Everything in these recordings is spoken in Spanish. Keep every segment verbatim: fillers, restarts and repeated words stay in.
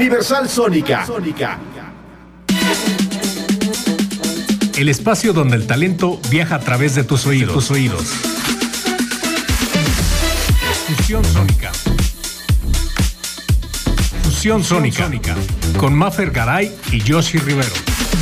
Universal Sónica. El espacio donde el talento viaja a través de tus oídos. Tus oídos. Fusión Sónica. Fusión Sónica. Sónica. Con Mafer Garay y Yoshi Rivero.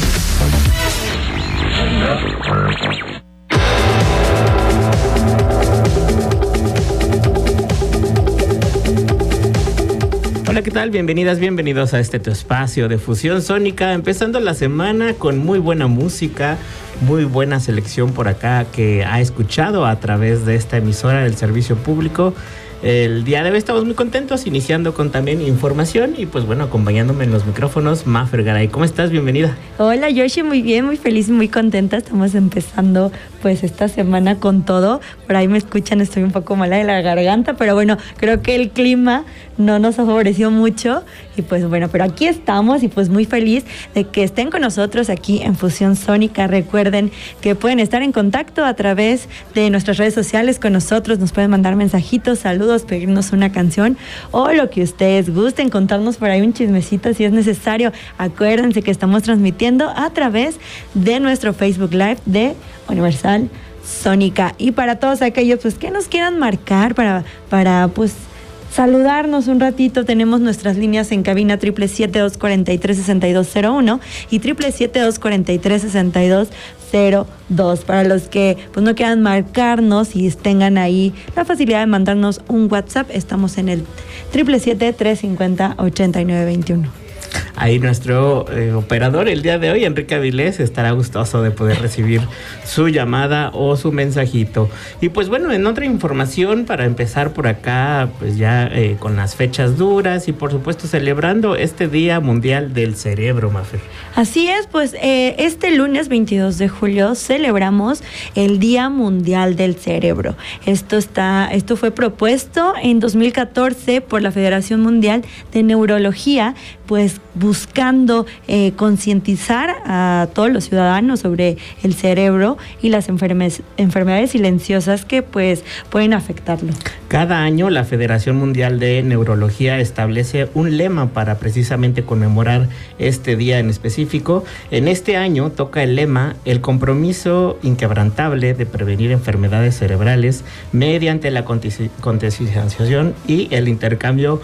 Hola, ¿qué tal? Bienvenidas, bienvenidos a este tu espacio de Fusión Sónica, empezando la semana con muy buena música, muy buena selección por acá que ha escuchado a través de esta emisora del servicio público. El día de hoy estamos muy contentos, iniciando con también información y pues bueno, acompañándome en los micrófonos, Mafer Garay. ¿Cómo estás? Bienvenida. Hola Yoshi, muy bien, muy feliz, muy contenta. Estamos empezando pues esta semana con todo. Por ahí me escuchan, estoy un poco mala de la garganta, pero bueno, creo que el clima no nos ha favorecido mucho y pues bueno, pero aquí estamos y pues muy feliz de que estén con nosotros aquí en Fusión Sónica. Recuerden que pueden estar en contacto a través de nuestras redes sociales con nosotros, nos pueden mandar mensajitos, saludos, pedirnos una canción o lo que ustedes gusten, contarnos por ahí un chismecito si es necesario. Acuérdense que estamos transmitiendo a través de nuestro Facebook Live de Universal Sónica. Y para todos aquellos pues que nos quieran marcar para, para pues saludarnos un ratito, tenemos nuestras líneas en cabina triple siete dos cuarenta y tres sesenta y dos cero uno y triple siete dos cuarenta y tres sesenta y dos cero dos. Para los que pues no quieran marcarnos y tengan ahí la facilidad de mandarnos un WhatsApp, estamos en el triple siete tres cincuenta ochenta y nueve veintiuno. Ahí nuestro eh, operador el día de hoy, Enrique Avilés, estará gustoso de poder recibir su llamada o su mensajito. Y pues bueno, en otra información, para empezar por acá, pues ya eh, con las fechas duras y por supuesto celebrando este Día Mundial del Cerebro, Mafer. Así es, pues eh, este lunes veintidós de julio celebramos el Día Mundial del Cerebro. Esto, está, esto fue propuesto en dos mil catorce por la Federación Mundial de Neurología, pues buscando eh, concientizar a todos los ciudadanos sobre el cerebro y las enferme- enfermedades silenciosas que pues pueden afectarlo. Cada año la Federación Mundial de Neurología establece un lema para precisamente conmemorar este día en específico. En este año toca el lema: el compromiso inquebrantable de prevenir enfermedades cerebrales mediante la concientización y el intercambio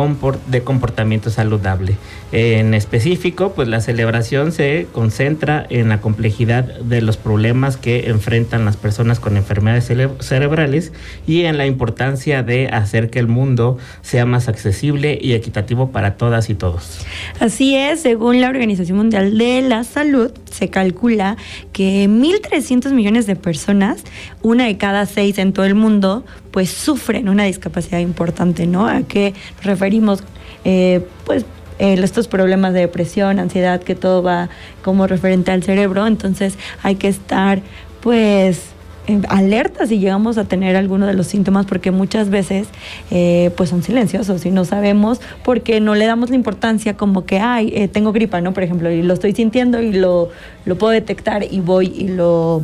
de comportamiento saludable. En específico, pues la celebración se concentra en la complejidad de los problemas que enfrentan las personas con enfermedades cere- cerebrales y en la importancia de hacer que el mundo sea más accesible y equitativo para todas y todos. Así es, según la Organización Mundial de la Salud, se calcula que mil trescientos millones de personas, una de cada seis en todo el mundo, pues sufren una discapacidad importante, ¿no? ¿A qué nos referimos? Eh, pues eh, estos problemas de depresión, ansiedad, que todo va como referente al cerebro. Entonces hay que estar pues alerta si llegamos a tener alguno de los síntomas, porque muchas veces eh, pues son silenciosos y no sabemos porque no le damos la importancia, como que ay, eh, tengo gripa, ¿no? Por ejemplo, y lo estoy sintiendo y lo, lo puedo detectar y voy y lo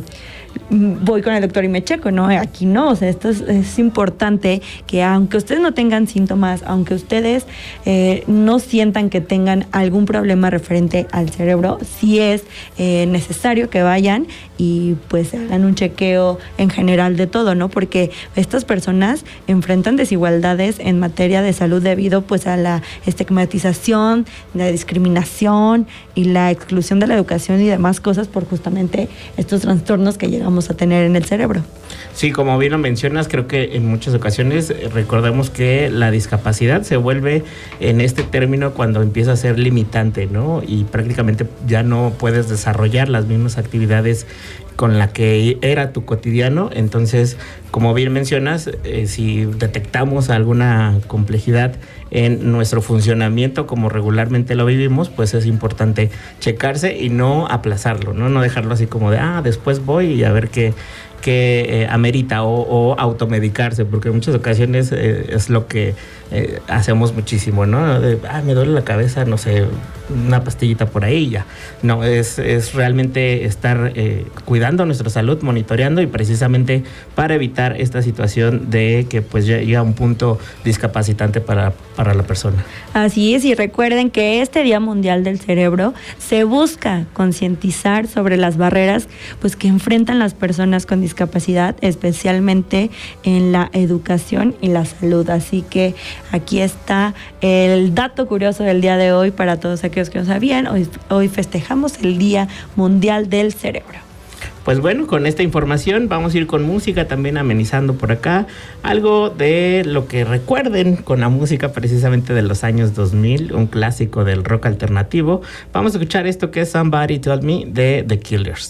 voy con el doctor y me checo, ¿no? Aquí no, o sea, esto es, es importante que aunque ustedes no tengan síntomas, aunque ustedes eh, no sientan que tengan algún problema referente al cerebro, sí es eh, necesario que vayan y pues hagan un chequeo en general de todo, ¿no? Porque estas personas enfrentan desigualdades en materia de salud debido pues a la estigmatización, la discriminación y la exclusión de la educación y demás cosas por justamente estos trastornos que llegamos a tener en el cerebro. Sí, como bien lo mencionas, creo que en muchas ocasiones recordemos que la discapacidad se vuelve en este término cuando empieza a ser limitante, ¿no? Y prácticamente ya no puedes desarrollar las mismas actividades con la que era tu cotidiano. Entonces, como bien mencionas, eh, si detectamos alguna complejidad en nuestro funcionamiento como regularmente lo vivimos, pues es importante checarse y no aplazarlo, ¿no? No dejarlo así como de, ah, después voy y a ver qué, que eh, amerita o, o automedicarse, porque en muchas ocasiones eh, es lo que eh, hacemos muchísimo, ¿no? De, ah, me duele la cabeza, no sé, una pastillita por ahí ya. No, es, es realmente estar eh, cuidando nuestra salud, monitoreando, y precisamente para evitar esta situación de que pues llega a un punto discapacitante para, para la persona. Así es, y recuerden que este Día Mundial del Cerebro se busca concientizar sobre las barreras pues que enfrentan las personas con discapacidad, especialmente en la educación y la salud. Así que aquí está el dato curioso del día de hoy para todos aquellos que no sabían. Hoy, hoy festejamos el Día Mundial del Cerebro. Pues bueno, con esta información vamos a ir con música también, amenizando por acá algo de lo que recuerden con la música precisamente de los años dos mil, un clásico del rock alternativo. Vamos a escuchar esto que es Somebody Told Me de The Killers.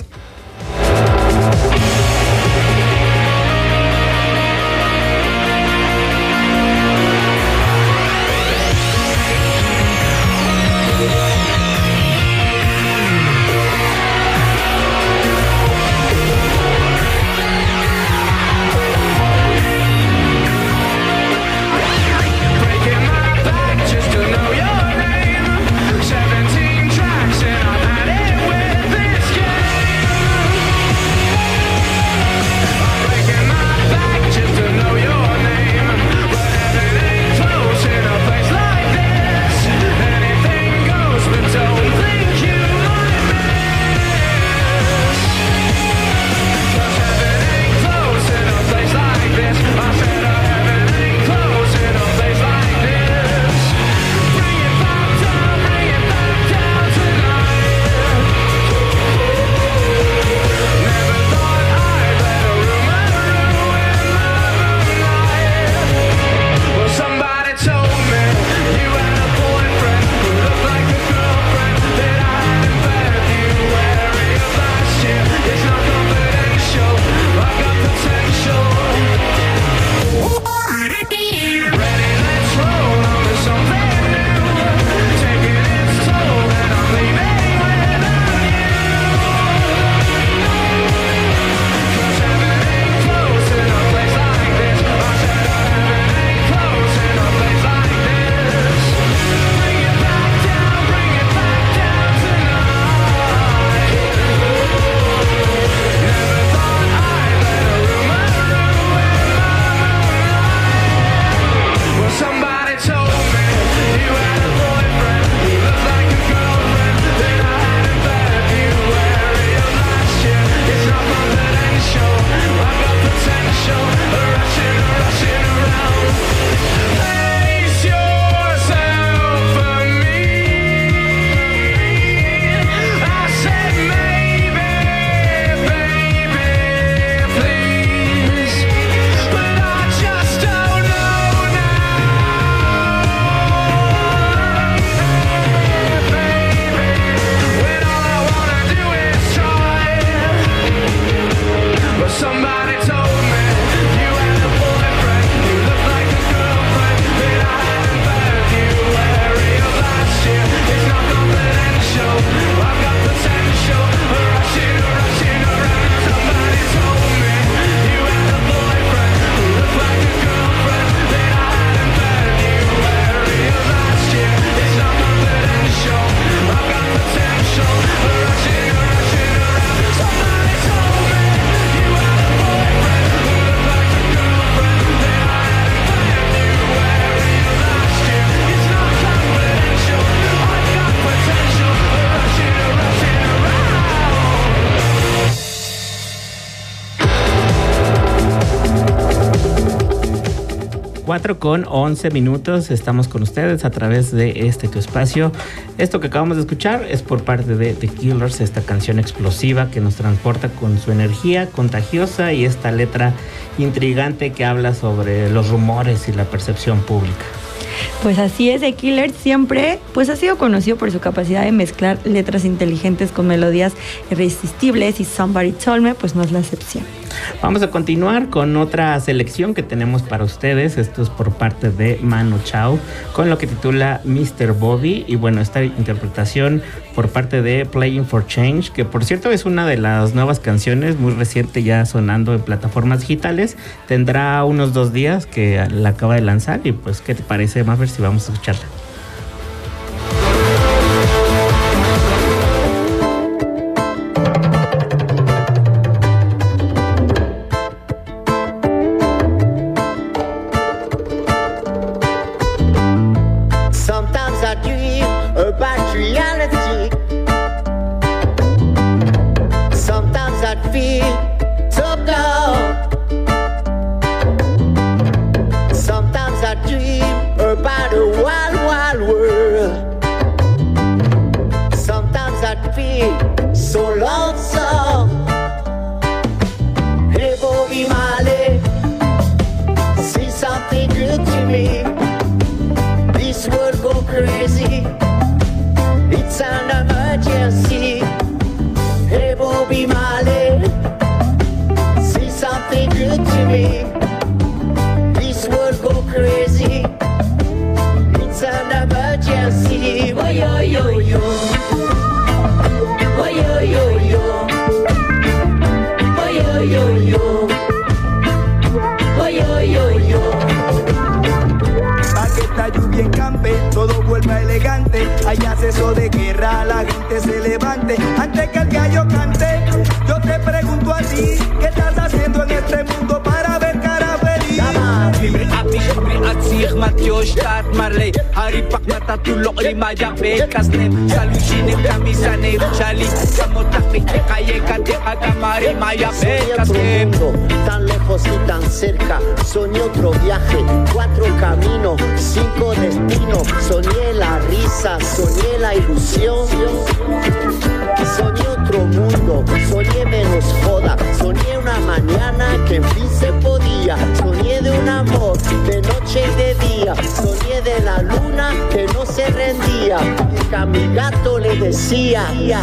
cuatro con once minutos, estamos con ustedes a través de este tu espacio. Esto que acabamos de escuchar es por parte de The Killers, esta canción explosiva que nos transporta con su energía contagiosa y esta letra intrigante que habla sobre los rumores y la percepción pública. Pues así es, The Killers siempre pues ha sido conocido por su capacidad de mezclar letras inteligentes con melodías irresistibles, y Somebody Told Me pues no es la excepción. Vamos a continuar con otra selección que tenemos para ustedes. Esto es por parte de Manu Chao, con lo que titula mister Bobby. Y bueno, esta interpretación por parte de Playing for Change, que por cierto es una de las nuevas canciones, muy reciente ya sonando en plataformas digitales. Tendrá unos dos días que la acaba de lanzar. Y pues, ¿qué te parece, Maffer, si vamos a escucharla? Tan lejos y tan cerca, soñé otro viaje, cuatro caminos, cinco destinos, soñé la risa, soñé la ilusión, soñé otro mundo, soñé menos joda, soñé una mañana que en fin se podía, soñé de un amor de noche y de día, soñé de la luna que no se rendía, que a mi gato le decía,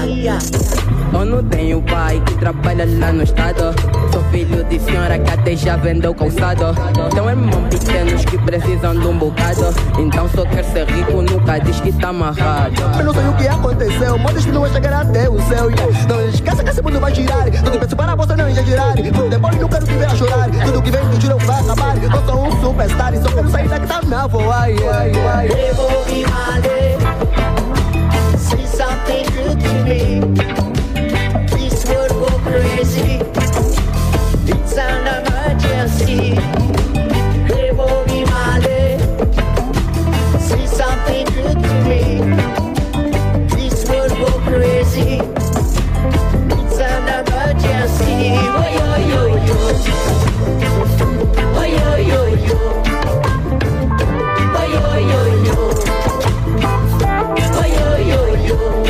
eu não tenho pai que trabalha lá no estado. Sou filho de senhora que até já vendeu calçado. Tenho irmãos pequenos que precisam de um bocado. Então só quer ser rico, nunca diz que tá amarrado. Eu não sei o que aconteceu, mas destino vai chegar até o céu. Não esqueça que esse mundo vai girar. Tudo penso para você não ia girar. Depois não quero te ver a chorar. Tudo que vem me juro vai acabar. Eu sou um superstar e só quero sair daqui da nave. Ai, ai, ai. See something good to me. This world go crazy. It's an emergency. Hey, Bobby Marley. See something good to me. This world go crazy. It's an emergency. Oh yo yo yo. Oh yo yo yo. Oh yo yo yo. Oh yo yo yo.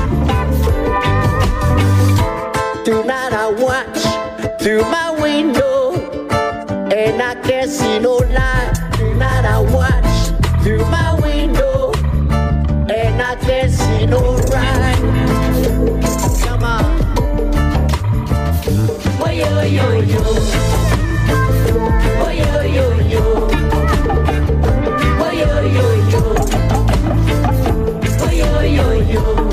Tonight I watch through my window and I can't see no light. Tonight I watch through my window and I can't see no right. Come on. Oh yo yo yo. Oh yo yo yo. Oh yo yo yo. Oh yo yo yo.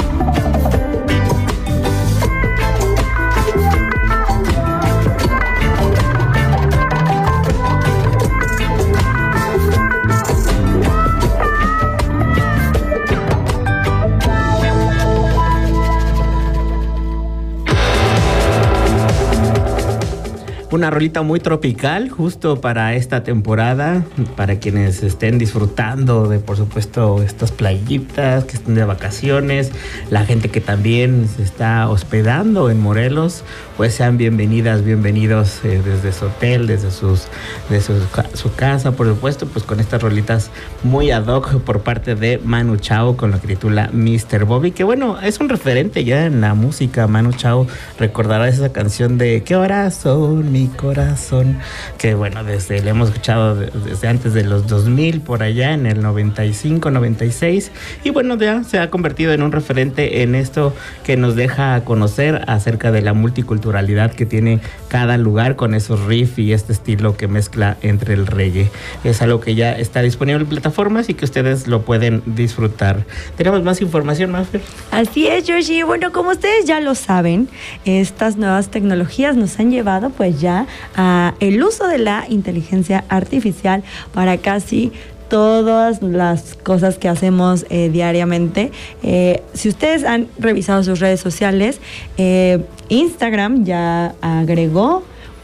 Una rolita muy tropical justo para esta temporada, para quienes estén disfrutando de, por supuesto, estas playitas, que estén de vacaciones, la gente que también se está hospedando en Morelos, pues sean bienvenidas, bienvenidos eh, desde su hotel, desde sus, de su, su casa, por supuesto, pues con estas rolitas muy ad hoc por parte de Manu Chao, con lo que titula mister Bobby, que bueno, es un referente ya en la música. Manu Chao recordará esa canción de ¿qué horas son, mi mi corazón, que bueno, desde le hemos escuchado desde antes de los dos mil, por allá en el noventa y cinco, noventa y seis, y bueno, ya se ha convertido en un referente en esto que nos deja conocer acerca de la multiculturalidad que tiene cada lugar con esos riffs y este estilo que mezcla entre el reggae. Es algo que ya está disponible en plataformas y que ustedes lo pueden disfrutar. ¿Tenemos más información, Mafer? Así es, Georgie. Bueno, como ustedes ya lo saben, estas nuevas tecnologías nos han llevado pues ya a el uso de la inteligencia artificial para casi todas las cosas que hacemos eh, diariamente. Eh, si ustedes han revisado sus redes sociales, eh, Instagram ya agregó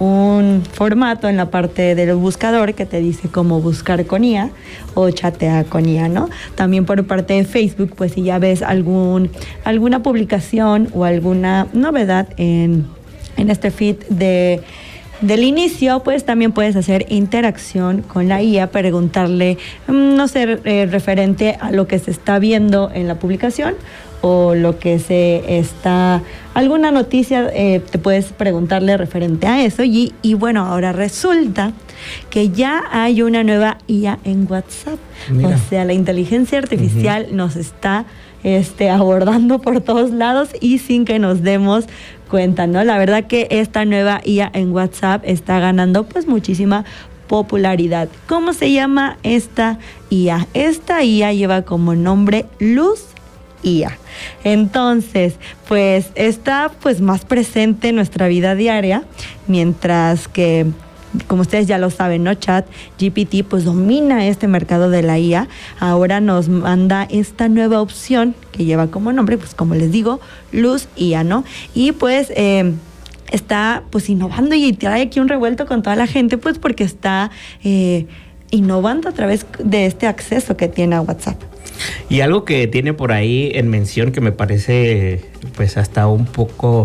un formato en la parte del buscador que te dice cómo buscar con I A o chatear con I A, ¿no? También por parte de Facebook, pues si ya ves algún, alguna publicación o alguna novedad en, en este feed de del inicio, pues también puedes hacer interacción con la I A, preguntarle, no sé, eh, referente a lo que se está viendo en la publicación o lo que se está, alguna noticia, eh, te puedes preguntarle referente a eso. Y, y bueno, ahora resulta que ya hay una nueva I A en WhatsApp. Mira. O sea, la inteligencia artificial uh-huh. nos está este, abordando por todos lados y sin que nos demos cuenta, ¿no? La verdad que esta nueva I A en WhatsApp está ganando pues muchísima popularidad. ¿Cómo se llama esta I A? Esta I A lleva como nombre Luz I A. Entonces, pues está pues más presente en nuestra vida diaria, mientras que, como ustedes ya lo saben, ¿no? Chat G P T pues domina este mercado de la I A. Ahora nos manda esta nueva opción que lleva como nombre, pues como les digo, Luz I A, ¿no? Y pues eh, está pues innovando y trae aquí un revuelto con toda la gente, pues porque está eh, innovando a través de este acceso que tiene a WhatsApp. Y algo que tiene por ahí en mención que me parece pues hasta un poco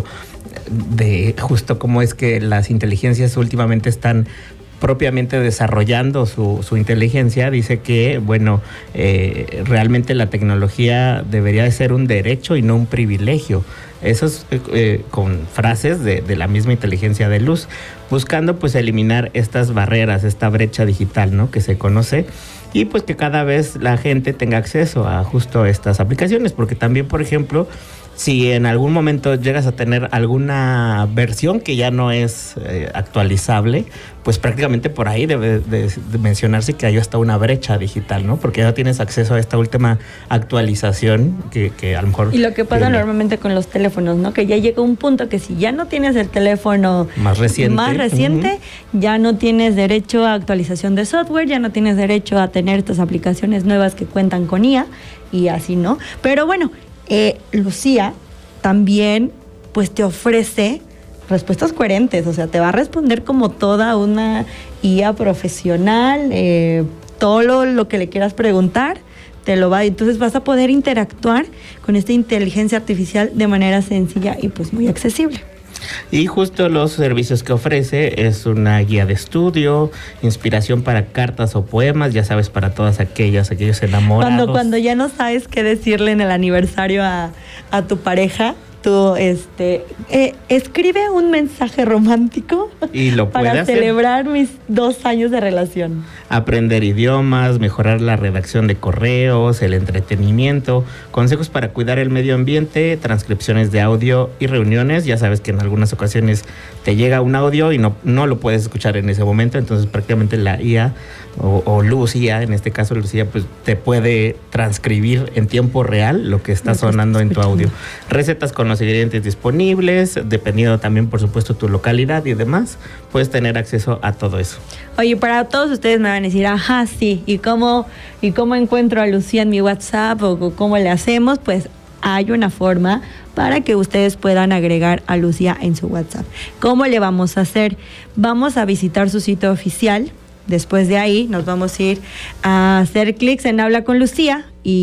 de justo cómo es que las inteligencias últimamente están propiamente desarrollando su, su inteligencia, dice que, bueno, eh, realmente la tecnología debería de ser un derecho y no un privilegio. Eso es eh, con frases de, de la misma inteligencia de Luz, buscando pues eliminar estas barreras, esta brecha digital, ¿no? Que se conoce, y pues que cada vez la gente tenga acceso a justo estas aplicaciones, porque también, por ejemplo, si en algún momento llegas a tener alguna versión que ya no es eh, actualizable, pues prácticamente por ahí debe de, de mencionarse que hay hasta una brecha digital, ¿no? Porque ya tienes acceso a esta última actualización que, que a lo mejor... Y lo que pasa viene normalmente con los teléfonos, ¿no? Que ya llega un punto que si ya no tienes el teléfono más reciente, más reciente uh-huh. ya no tienes derecho a actualización de software, ya no tienes derecho a tener estas aplicaciones nuevas que cuentan con I A y así, ¿no? Pero bueno, Eh, Lucía también pues te ofrece respuestas coherentes, o sea, te va a responder como toda una I A profesional, eh, todo lo, lo que le quieras preguntar, te lo va, entonces vas a poder interactuar con esta inteligencia artificial de manera sencilla y pues muy accesible. Y justo los servicios que ofrece es una guía de estudio, inspiración para cartas o poemas, ya sabes, para todas aquellas, aquellos enamorados. Cuando, cuando ya no sabes qué decirle en el aniversario a, a tu pareja, tú este, eh, escribe un mensaje romántico y lo puede para hacer. Celebrar mis dos años de relación. Aprender idiomas, mejorar la redacción de correos, el entretenimiento, consejos para cuidar el medio ambiente, transcripciones de audio y reuniones. Ya sabes que en algunas ocasiones te llega un audio y no, no lo puedes escuchar en ese momento, entonces prácticamente la I A o, o Lucía, en este caso Lucía, pues te puede transcribir en tiempo real lo que está sonando en tu audio. Recetas con los ingredientes disponibles, dependiendo también, por supuesto, tu localidad y demás, puedes tener acceso a todo eso. Oye, para todos ustedes me van a decir, ajá, sí, ¿y cómo, y cómo encuentro a Lucía en mi WhatsApp o cómo le hacemos? Pues hay una forma para que ustedes puedan agregar a Lucía en su WhatsApp. ¿Cómo le vamos a hacer? Vamos a visitar su sitio oficial. Después de ahí nos vamos a ir a hacer clics en Habla con Lucía y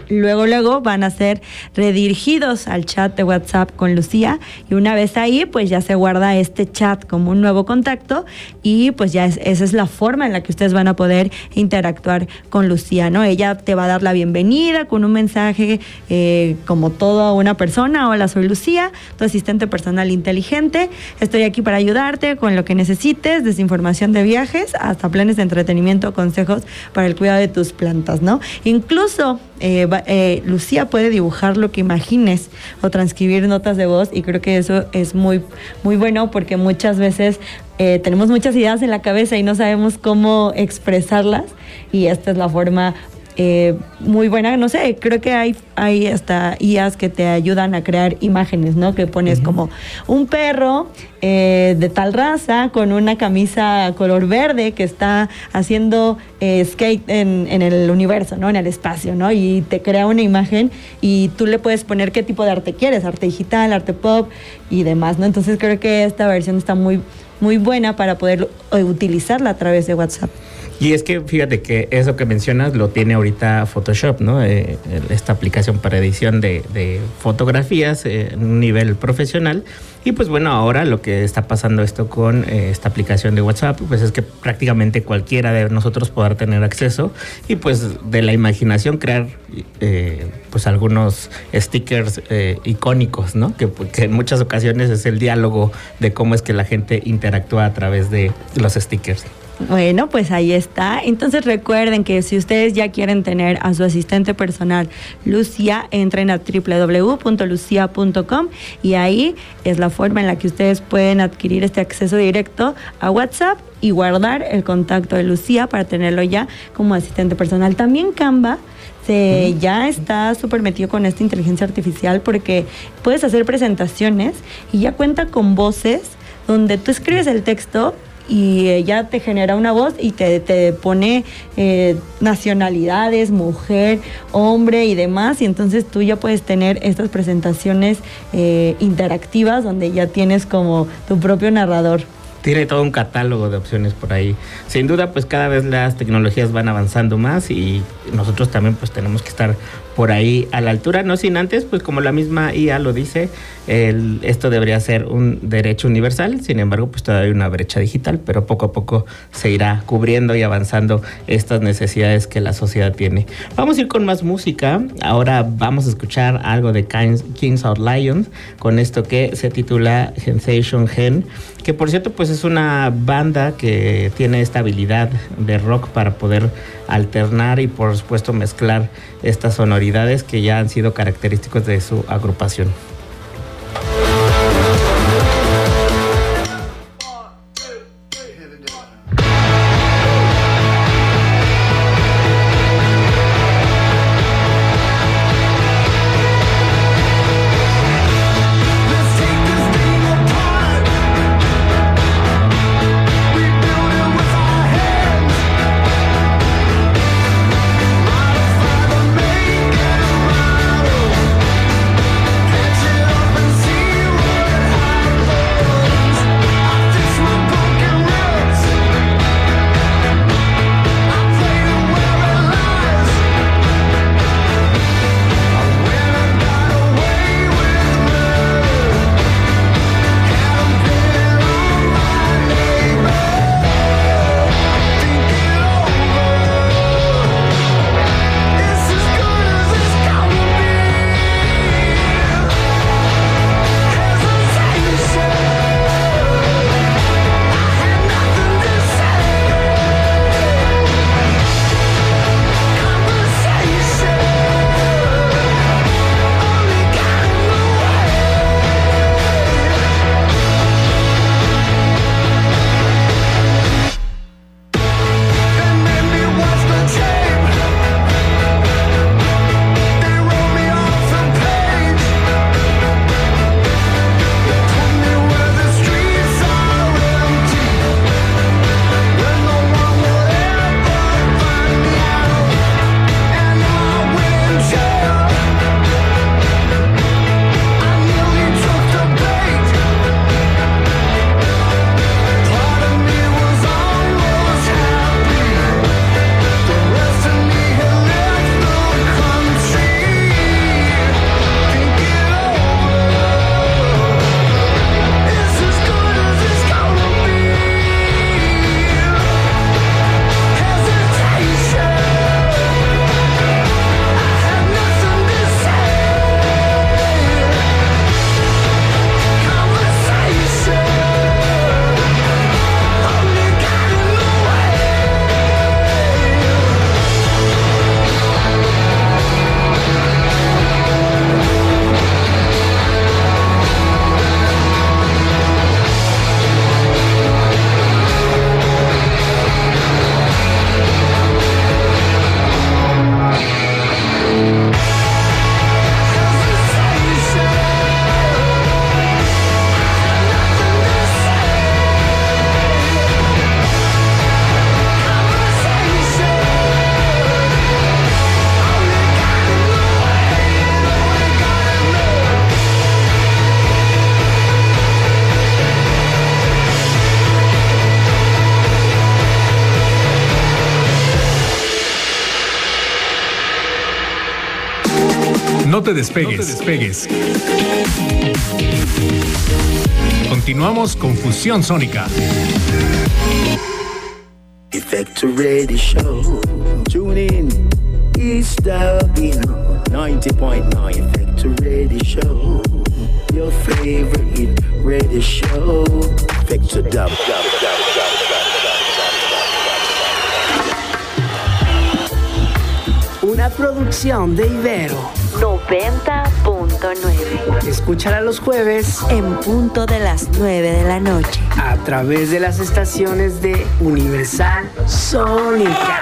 luego, luego van a ser redirigidos al chat de WhatsApp con Lucía, y una vez ahí, pues ya se guarda este chat como un nuevo contacto, y pues ya es, esa es la forma en la que ustedes van a poder interactuar con Lucía, ¿no? Ella te va a dar la bienvenida con un mensaje eh, como toda una persona: hola, soy Lucía, tu asistente personal inteligente, estoy aquí para ayudarte con lo que necesites, desde información de viajes hasta planes de entretenimiento, consejos para el cuidado de tus plantas, ¿no? Incluso eh, va, eh, Lucía puede dibujar lo que imagines o transcribir notas de voz, y creo que eso es muy, muy bueno, porque muchas veces eh, tenemos muchas ideas en la cabeza y no sabemos cómo expresarlas, y esta es la forma Eh, muy buena. No sé, creo que hay, hay hasta I As que te ayudan a crear imágenes, ¿no? Que pones uh-huh. como un perro eh, de tal raza con una camisa color verde que está haciendo eh, skate en, en el universo, ¿no? En el espacio, ¿no? Y te crea una imagen, y tú le puedes poner qué tipo de arte quieres: arte digital, arte pop y demás, ¿no? Entonces creo que esta versión está muy, muy buena para poder utilizarla a través de WhatsApp. Y es que fíjate que eso que mencionas lo tiene ahorita Photoshop, ¿no? Eh, esta aplicación para edición de, de fotografías eh, en un nivel profesional. Y pues bueno, ahora lo que está pasando esto con eh, esta aplicación de WhatsApp, pues es que prácticamente cualquiera de nosotros podrá tener acceso, y pues de la imaginación crear eh, pues algunos stickers eh, icónicos, ¿no? Que, que en muchas ocasiones es el diálogo de cómo es que la gente interactúa a través de los stickers. Bueno, pues ahí está. Entonces recuerden que si ustedes ya quieren tener a su asistente personal Lucía, entren a doble u doble u doble u punto lucía punto com, y ahí es la forma en la que ustedes pueden adquirir este acceso directo a WhatsApp y guardar el contacto de Lucía para tenerlo ya como asistente personal. También Canva se, ya está súper metido con esta inteligencia artificial, porque puedes hacer presentaciones y ya cuenta con voces donde tú escribes el texto y ella te genera una voz y te, te pone eh, nacionalidades, mujer, hombre y demás, y entonces tú ya puedes tener estas presentaciones eh, interactivas donde ya tienes como tu propio narrador. Tiene todo un catálogo de opciones por ahí. Sin duda, pues cada vez las tecnologías van avanzando más, y nosotros también pues tenemos que estar por ahí a la altura, no sin antes, pues como la misma I A lo dice, el, esto debería ser un derecho universal. Sin embargo, pues todavía hay una brecha digital, pero poco a poco se irá cubriendo y avanzando estas necesidades que la sociedad tiene. Vamos a ir con más música. Ahora vamos a escuchar algo de Kings, Kings of Lions, con esto que se titula Sensation Gen, que por cierto pues es una banda que tiene esta habilidad de rock para poder alternar y por supuesto mezclar estas sonoridades que ya han sido característicos de su agrupación. Catch No te despegues. No te despegues. Continuamos con Fusión Sónica. Effecto Radio Show. Tune in. It's the Pino. ninety point nine Effecto Radio Show. Your favorite radio show. Effecto Dub. Una producción de Ibero noventa punto nueve. Escúchala los jueves En punto de las nueve de la noche. a través de las estaciones de Universal Sónica.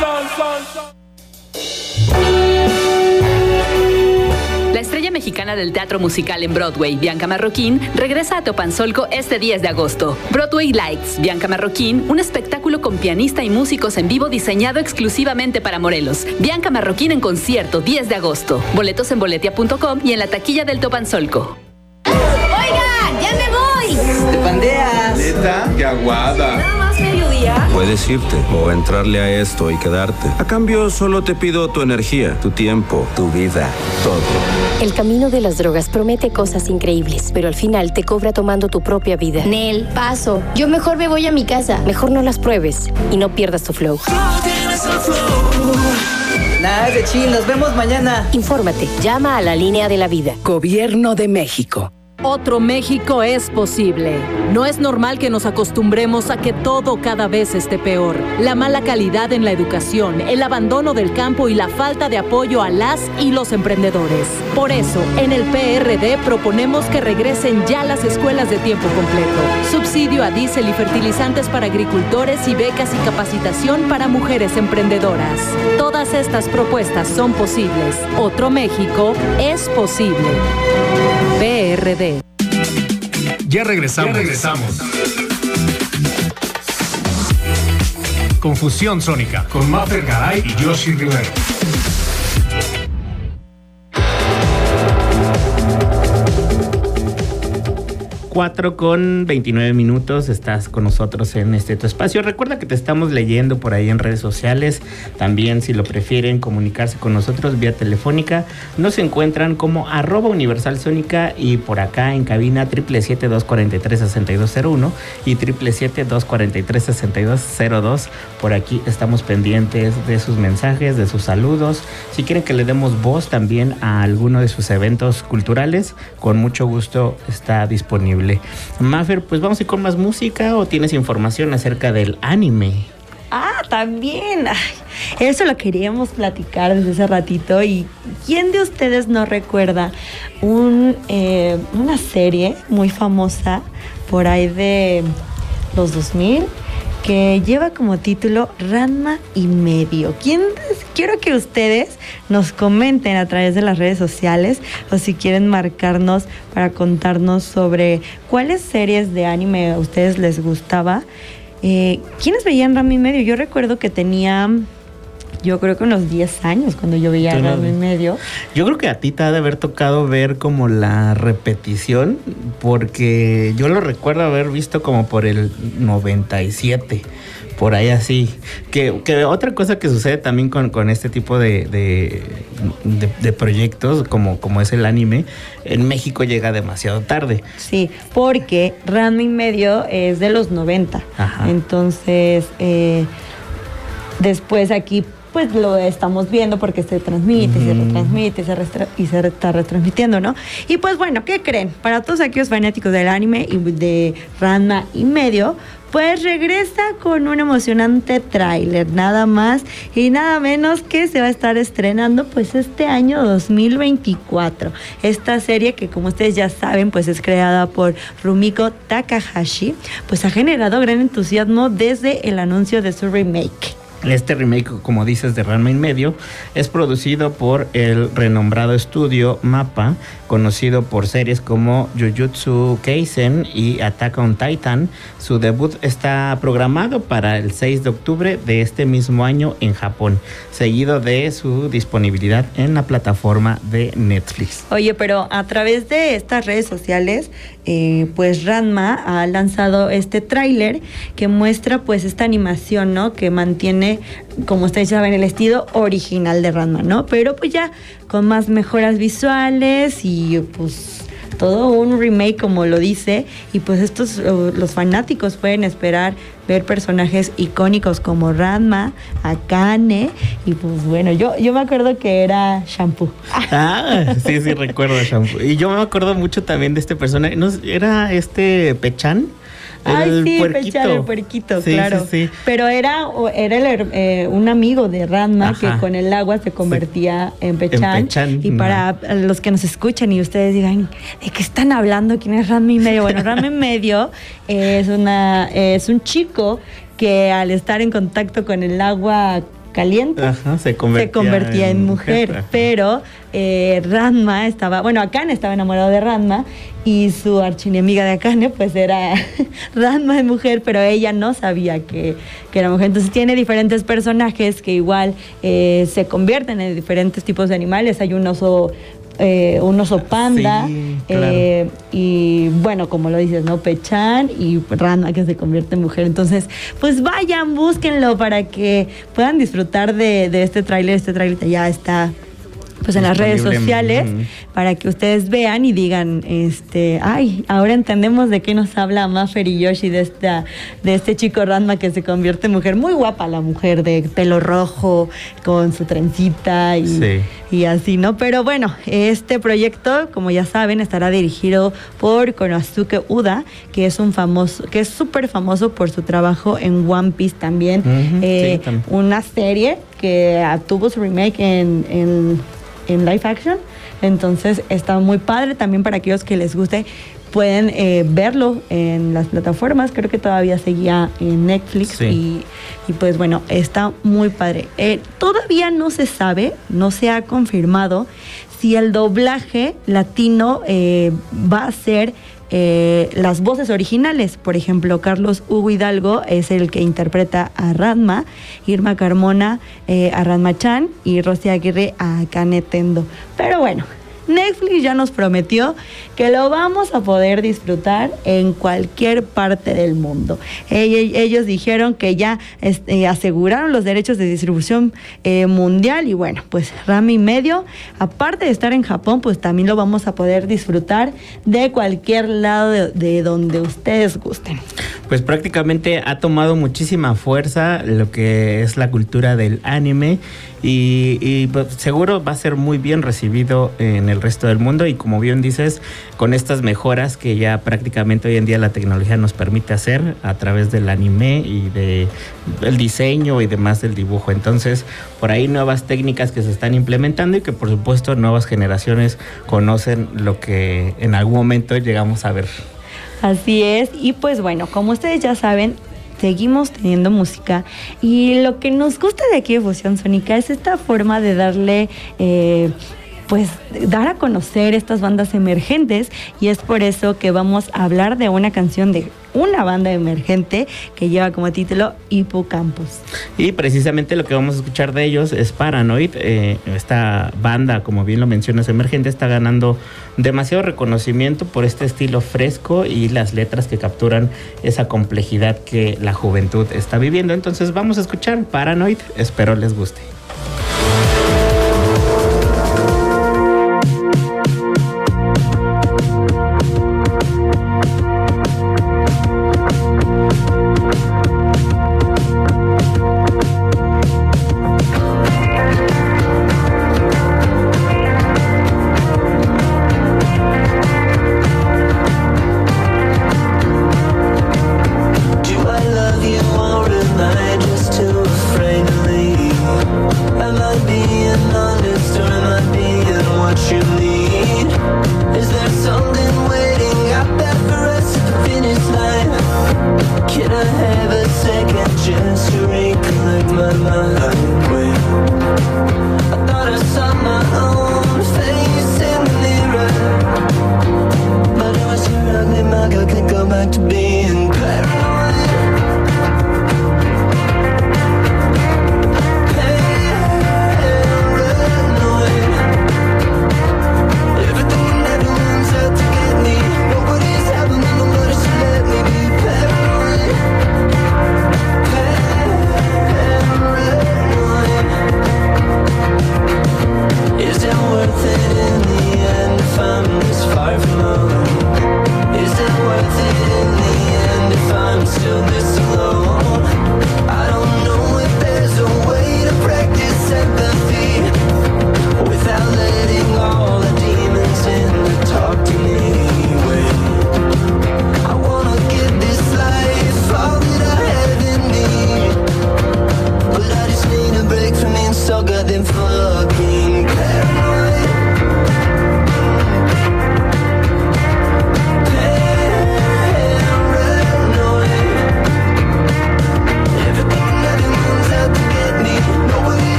La estrella mexicana del teatro musical en Broadway, Bianca Marroquín, regresa a Topanzolco este diez de agosto. Broadway Lights, Bianca Marroquín, un espectáculo con pianista y músicos en vivo diseñado exclusivamente para Morelos. Bianca Marroquín en concierto, diez de agosto. Boletos en boletia punto com y en la taquilla del Topanzolco. ¡Oigan, ya me voy! ¿Te pandeas? Neta, qué aguada. ¿Nada más mediodía? Puedes irte o entrarle a esto y quedarte. A cambio, solo te pido tu energía, tu tiempo, tu vida, todo. El camino de las drogas promete cosas increíbles, pero al final te cobra tomando tu propia vida. Nel, paso. Yo mejor me voy a mi casa. Mejor no las pruebes y no pierdas tu flow. Nada de chill, nos vemos mañana. Infórmate, llama a la línea de la vida. Gobierno de México. Otro México es posible. No es normal que nos acostumbremos a que todo cada vez esté peor. La mala calidad en la educación, el abandono del campo y la falta de apoyo a las y los emprendedores. Por eso, en el P R D proponemos que regresen ya las escuelas de tiempo completo. Subsidio a diésel y fertilizantes para agricultores y becas y capacitación para mujeres emprendedoras. Todas estas propuestas son posibles. Otro México es posible. P R D. Ya regresamos. Ya regresamos. Confusión Sónica con Mafer Garay y Yoshi Rivero. cuatro con veintinueve minutos, estás con nosotros en este tu espacio. Recuerda que te estamos leyendo por ahí en redes sociales. También, si lo prefieren comunicarse con nosotros vía telefónica, nos encuentran como arroba Universal Sónica y por acá en cabina triple siete, dos cuatro tres, seis dos cero uno y triple siete, dos cuatro tres, seis dos cero dos. Por aquí estamos pendientes de sus mensajes, de sus saludos. Si quieren que le demos voz también a alguno de sus eventos culturales, con mucho gusto está disponible. Mafer, pues vamos a ir con más música, o tienes información acerca del anime. Ah, también. Ay, eso lo queríamos platicar desde hace ratito. ¿Y quién de ustedes no recuerda un, eh, una serie muy famosa por ahí de los dos mil que lleva como título Ranma y medio? ¿Quién? Quiero que ustedes nos comenten a través de las redes sociales, o si quieren marcarnos para contarnos sobre cuáles series de anime a ustedes les gustaba. Eh, ¿Quiénes veían Ranma y medio? Yo recuerdo que tenía, yo creo que unos diez años cuando yo veía Ranma y medio. Yo creo que a ti te ha de haber tocado ver como la repetición, porque yo lo recuerdo haber visto como por el noventa y siete, por ahí así. Que, que otra cosa que sucede también con, con este tipo de, de, de, de proyectos, como, como es el anime, en México llega demasiado tarde. Sí, porque Ranma y medio es de los noventa. Ajá. Entonces, eh, después aquí pues lo estamos viendo porque se transmite, mm. se retransmite se restra- y se está retransmitiendo, ¿no? Y pues bueno, ¿qué creen? Para todos aquellos fanáticos del anime y de Ranma y medio, pues regresa con un emocionante tráiler, nada más y nada menos que se va a estar estrenando pues este año dos mil veinticuatro. Esta serie, que como ustedes ya saben, pues es creada por Rumiko Takahashi, pues ha generado gran entusiasmo desde el anuncio de su remake. Este remake, como dices, de Ranma y medio, es producido por el renombrado estudio MAPPA, conocido por series como Jujutsu Kaisen y Attack on Titan. Su debut está programado para el seis de octubre de este mismo año en Japón, seguido de su disponibilidad en la plataforma de Netflix. Oye, pero a través de estas redes sociales, eh, pues Ranma ha lanzado este tráiler que muestra pues esta animación, ¿no? Que mantiene mantiene, como ustedes saben, el estilo original de Ranma, ¿no? Pero pues ya con más mejoras visuales y pues todo un remake, como lo dice, y pues estos, los fanáticos pueden esperar ver personajes icónicos como Ranma, Akane, y pues bueno, yo, yo me acuerdo que era Shampoo. Ah, sí, sí, recuerdo a Shampoo. Y yo me acuerdo mucho también de este personaje, ¿no? Era este Pechan. Ay, el sí, puerquito. Pechan, el puerquito, sí, claro. Sí, sí. Pero era, era el, eh, un amigo de Ranma. Ajá. Que con el agua se convertía sí. en Pechan. En Pechan. Y para no. los que nos escuchan y ustedes digan, ¿de qué están hablando? ¿Quién es Ranma y medio? Bueno, Ranma y medio es, una, es un chico que al estar en contacto con el agua caliente, Ajá, se convertía, se convertía en, en mujer, mujer pero eh, Ranma estaba, bueno, Akane estaba enamorado de Ranma y su archienemiga de Akane pues era Ranma de mujer, pero ella no sabía que, que era mujer. Entonces tiene diferentes personajes que igual eh, se convierten en diferentes tipos de animales. Hay un oso Eh, un oso panda, sí, claro. eh, y bueno, como lo dices, ¿no? Pechan y Ranma que se convierte en mujer. Entonces, pues vayan, búsquenlo para que puedan disfrutar de, de este tráiler. Este tráiler ya está pues en las redes sociales, uh-huh. para que ustedes vean y digan, este, ay, ahora entendemos de qué nos habla Maffer y Yoshi, de esta, de este chico Ranma que se convierte en mujer. Muy guapa la mujer, de pelo rojo, con su trencita y, sí. y así, ¿no? Pero bueno, este proyecto, como ya saben, estará dirigido por Konosuke Uda, que es un famoso, que es súper famoso por su trabajo en One Piece también. Uh-huh, eh, sí, también. Una serie que tuvo su remake en, en en live action, entonces está muy padre también para aquellos que les guste. Pueden eh, verlo en las plataformas, creo que todavía seguía en Netflix, sí. y, y pues bueno, está muy padre. Eh, todavía no se sabe, no se ha confirmado si el doblaje latino eh, va a ser Eh, las voces originales. Por ejemplo, Carlos Hugo Hidalgo es el que interpreta a Ranma, Irma Carmona eh, a Ranma-chan y Rosy Aguirre a Akane Tendo. Pero bueno, Netflix ya nos prometió que lo vamos a poder disfrutar en cualquier parte del mundo. Ellos dijeron que ya este, aseguraron los derechos de distribución eh, mundial y bueno, pues Ranma y medio, aparte de estar en Japón, pues también lo vamos a poder disfrutar de cualquier lado de, de donde ustedes gusten. Pues prácticamente ha tomado muchísima fuerza lo que es la cultura del anime y, y pues, seguro va a ser muy bien recibido en el resto del mundo y como bien dices, con estas mejoras que ya prácticamente hoy en día la tecnología nos permite hacer a través del anime y de el diseño y demás del dibujo. Entonces, por ahí nuevas técnicas que se están implementando y que por supuesto nuevas generaciones conocen lo que en algún momento llegamos a ver. Así es, y pues bueno, como ustedes ya saben, seguimos teniendo música y lo que nos gusta de aquí de Fusión Sónica es esta forma de darle... Eh, pues dar a conocer estas bandas emergentes y es por eso que vamos a hablar de una canción de una banda emergente que lleva como título Hippocampus. Y precisamente lo que vamos a escuchar de ellos es Paranoid. Eh, esta banda, como bien lo mencionas, emergente, está ganando demasiado reconocimiento por este estilo fresco y las letras que capturan esa complejidad que la juventud está viviendo. Entonces vamos a escuchar Paranoid, espero les guste.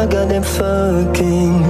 I got them fucking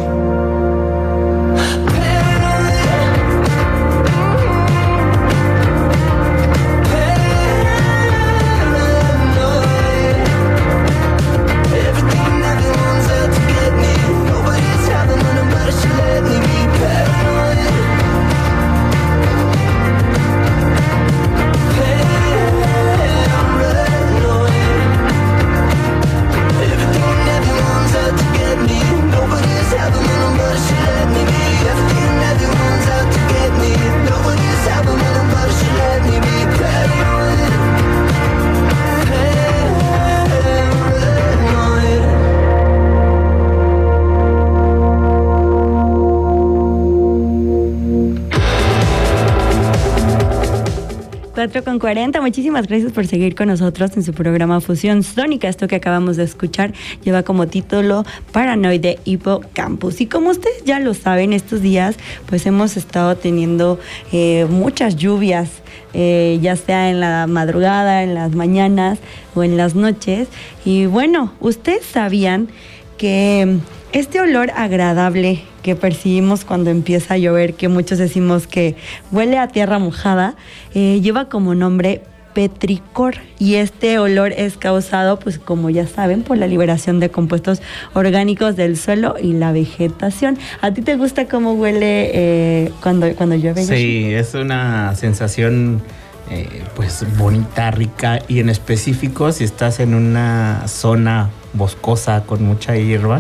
cuatro con cuarenta, muchísimas gracias por seguir con nosotros en su programa Fusión Sónica. Esto que acabamos de escuchar lleva como título Paranoide Hippocampus. Y como ustedes ya lo saben, estos días pues hemos estado teniendo eh, muchas lluvias, eh, ya sea en la madrugada, en las mañanas o en las noches. Y bueno, ustedes sabían que este olor agradable que percibimos cuando empieza a llover, que muchos decimos que huele a tierra mojada, eh, lleva como nombre petricor, y este olor es causado, pues como ya saben, por la liberación de compuestos orgánicos del suelo y la vegetación. ¿A ti te gusta cómo huele eh, cuando, cuando llueve? Sí, es una sensación eh, pues bonita, rica, y en específico si estás en una zona boscosa con mucha hierba,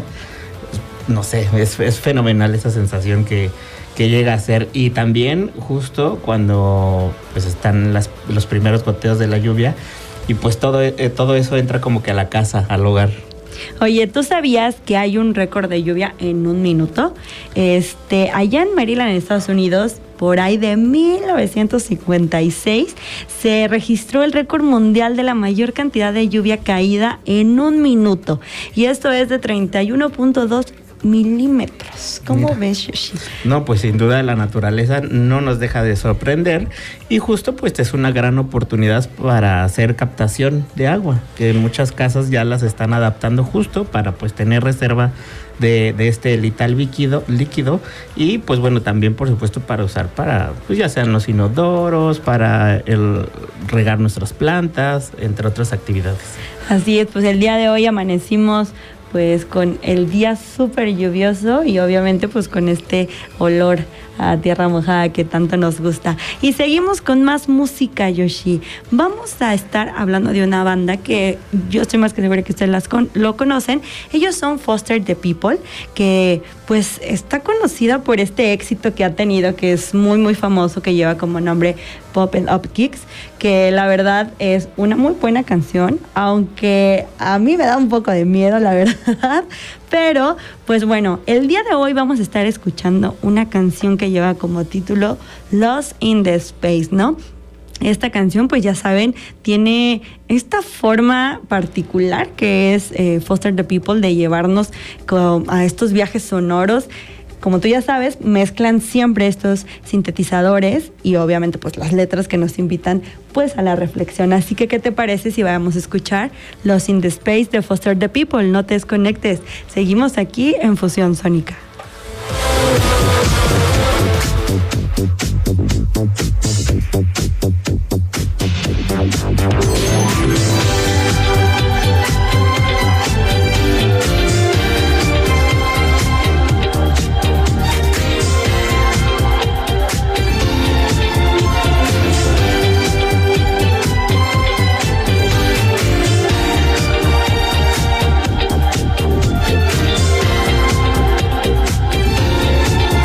no sé, es, es fenomenal esa sensación que, que llega a ser. Y también justo cuando pues están las, los primeros goteos de la lluvia, y pues todo, eh, todo eso entra como que a la casa, al hogar. Oye, ¿tú sabías que hay un récord de lluvia en un minuto? Este, allá en Maryland, en Estados Unidos, por ahí de mil novecientos cincuenta y seis, se registró el récord mundial de la mayor cantidad de lluvia caída en un minuto. Y esto es de treinta y uno punto dos milímetros. ¿Cómo Mira. ves, Yoshi? No, pues sin duda la naturaleza no nos deja de sorprender, y justo pues es una gran oportunidad para hacer captación de agua, que en muchas casas ya las están adaptando justo para pues tener reserva de, de este lital líquido, líquido y pues bueno, también por supuesto para usar para, pues ya sean los inodoros, para el regar nuestras plantas, entre otras actividades. Así es, pues el día de hoy amanecimos pues con el día súper lluvioso y obviamente pues con este olor a tierra mojada que tanto nos gusta. Y seguimos con más música, Yoshi. Vamos a estar hablando de una banda que yo estoy más que segura que ustedes las con, lo conocen. Ellos son Foster the People, que pues está conocida por este éxito que ha tenido, que es muy muy famoso, que lleva como nombre Pop and Up Kicks, que la verdad es una muy buena canción, aunque a mí me da un poco de miedo, la verdad. Pero, pues bueno, el día de hoy vamos a estar escuchando una canción que lleva como título Lost in the Space, ¿no? Esta canción, pues ya saben, tiene esta forma particular que es eh, Foster the People, de llevarnos con, a estos viajes sonoros. Como tú ya sabes, mezclan siempre estos sintetizadores y obviamente pues las letras que nos invitan pues a la reflexión. Así que, ¿qué te parece si vamos a escuchar Lost in the Space de Foster the People? No te desconectes. Seguimos aquí en Fusión Sónica.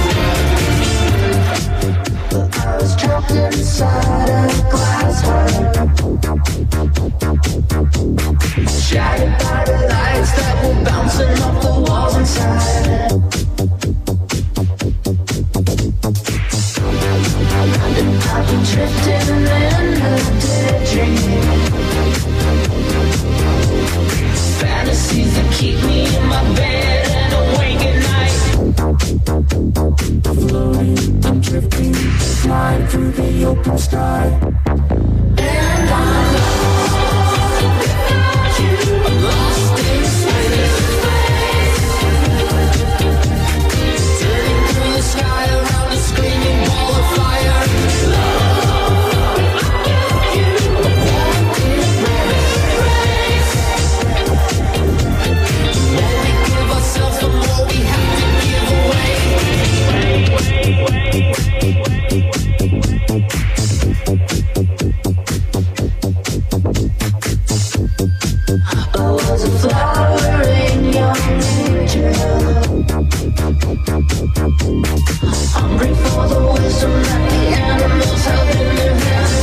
Inside a glass heart. Hungry for the wisdom that the animals have in their hands.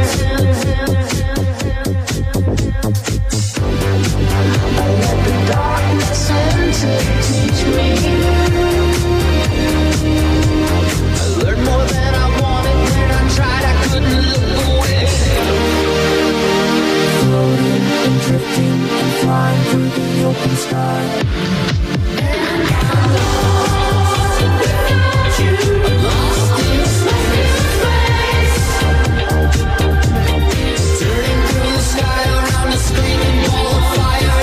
I let the darkness in to teach me. I learned more than I wanted when I tried, I couldn't look away. Floating and drifting and flying through the open sky. And I'm lost without you, lost in space. Turning through the sky around a screaming ball of fire.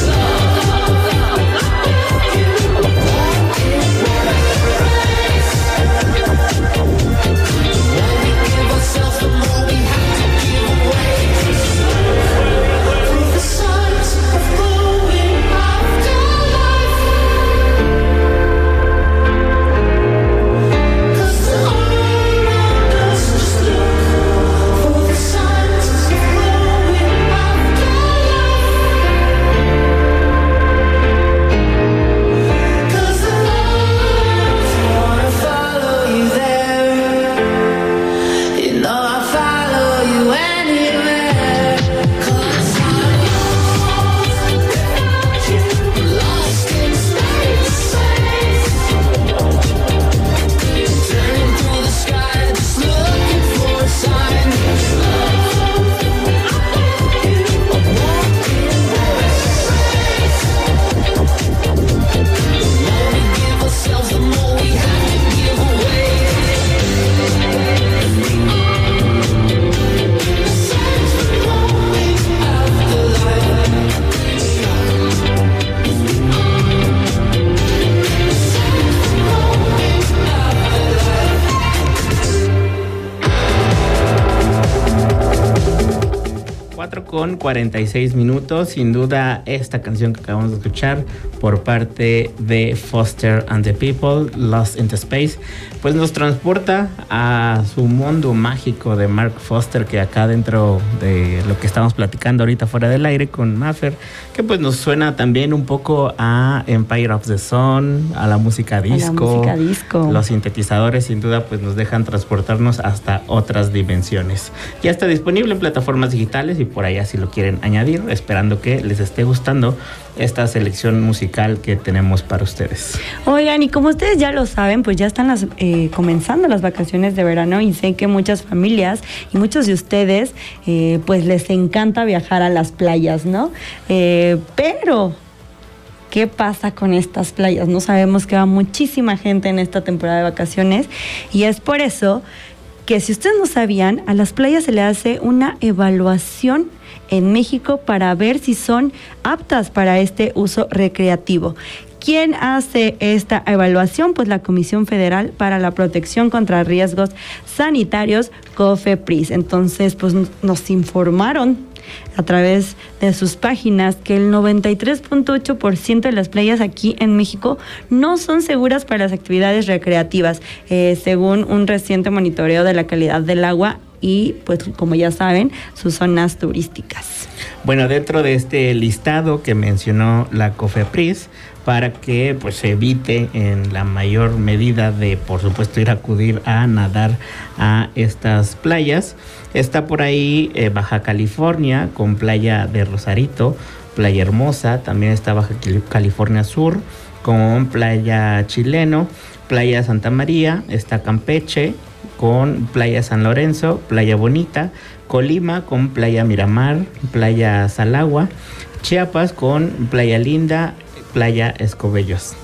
Con cuarenta y seis minutos, sin duda esta canción que acabamos de escuchar por parte de Foster and the People, Lost in the Space, pues nos transporta a su mundo mágico de Mark Foster, que acá dentro de lo que estamos platicando ahorita fuera del aire con Maffer, que pues nos suena también un poco a Empire of the Sun, a la música disco, a la música disco. Los sintetizadores sin duda pues nos dejan transportarnos hasta otras dimensiones. Ya está disponible en plataformas digitales y por allá si lo quieren añadir, esperando que les esté gustando esta selección musical que tenemos para ustedes. Oigan, y como ustedes ya lo saben, pues ya están las, eh, comenzando las vacaciones de verano y sé que muchas familias y muchos de ustedes eh, pues les encanta viajar a las playas, ¿no? Eh, pero ¿qué pasa con estas playas? No sabemos que va muchísima gente en esta temporada de vacaciones y es por eso que, si ustedes no sabían, a las playas se le hace una evaluación en México para ver si son aptas para este uso recreativo. ¿Quién hace esta evaluación? Pues la Comisión Federal para la Protección contra Riesgos Sanitarios, COFEPRIS. Entonces, pues nos informaron a través de sus páginas que el noventa y tres punto ocho por ciento de las playas aquí en México no son seguras para las actividades recreativas, eh, según un reciente monitoreo de la calidad del agua y, pues, como ya saben, sus zonas turísticas. Bueno, dentro de este listado que mencionó la COFEPRIS, para que pues se evite en la mayor medida de, por supuesto, ir a acudir a nadar a estas playas, está por ahí eh, Baja California con Playa de Rosarito, Playa Hermosa, también está Baja California Sur con Playa Chileno, Playa Santa María, está Campeche con Playa San Lorenzo, Playa Bonita, Colima con Playa Miramar, Playa Salagua, Chiapas con Playa Linda, Playa Escobellos.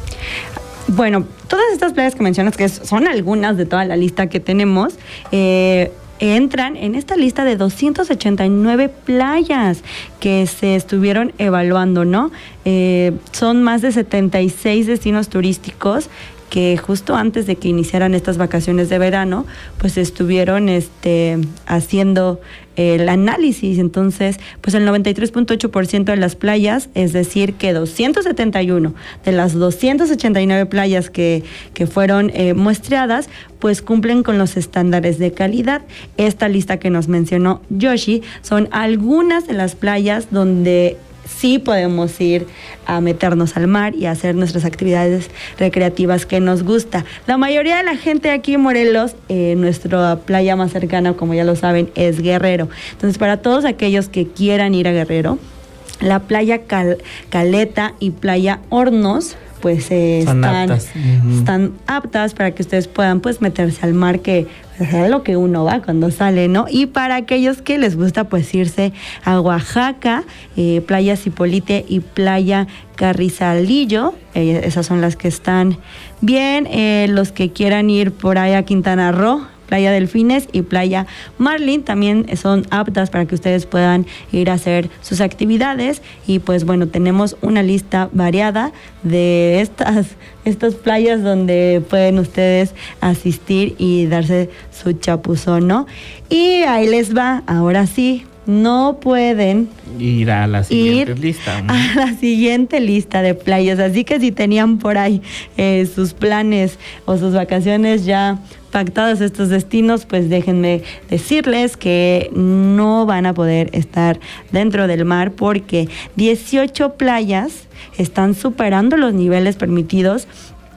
Bueno, todas estas playas que mencionas, que son algunas de toda la lista que tenemos, eh, entran en esta lista de doscientas ochenta y nueve playas que se estuvieron evaluando, ¿no? Eh, son más de setenta y seis destinos turísticos que justo antes de que iniciaran estas vacaciones de verano, pues estuvieron este, haciendo el análisis. Entonces, pues el noventa y tres punto ocho por ciento de las playas, es decir, que doscientas setenta y uno de las doscientas ochenta y nueve playas que, que fueron eh, muestreadas, pues cumplen con los estándares de calidad. Esta lista que nos mencionó Yoshi son algunas de las playas donde sí podemos ir a meternos al mar y a hacer nuestras actividades recreativas que nos gusta. La mayoría de la gente aquí en Morelos, eh, nuestra playa más cercana, como ya lo saben, es Guerrero. Entonces, para todos aquellos que quieran ir a Guerrero, la playa Cal- Caleta y playa Hornos, pues eh, están, aptas. Uh-huh. están aptas para que ustedes puedan pues meterse al mar, que es a lo que uno va cuando sale, ¿no? Y para aquellos que les gusta pues irse a Oaxaca, eh, playa Zipolite y playa Carrizalillo, eh, esas son las que están bien. Eh, los que quieran ir por ahí a Quintana Roo, playa Delfines y playa Marlin también son aptas para que ustedes puedan ir a hacer sus actividades. Y pues bueno, tenemos una lista variada de estas, estas playas donde pueden ustedes asistir y darse su chapuzón, ¿no? Y ahí les va, ahora sí, no pueden ir a la siguiente ir lista. A la siguiente lista de playas. Así que si tenían por ahí eh, sus planes o sus vacaciones ya pactados estos destinos, pues déjenme decirles que no van a poder estar dentro del mar, porque dieciocho playas están superando los niveles permitidos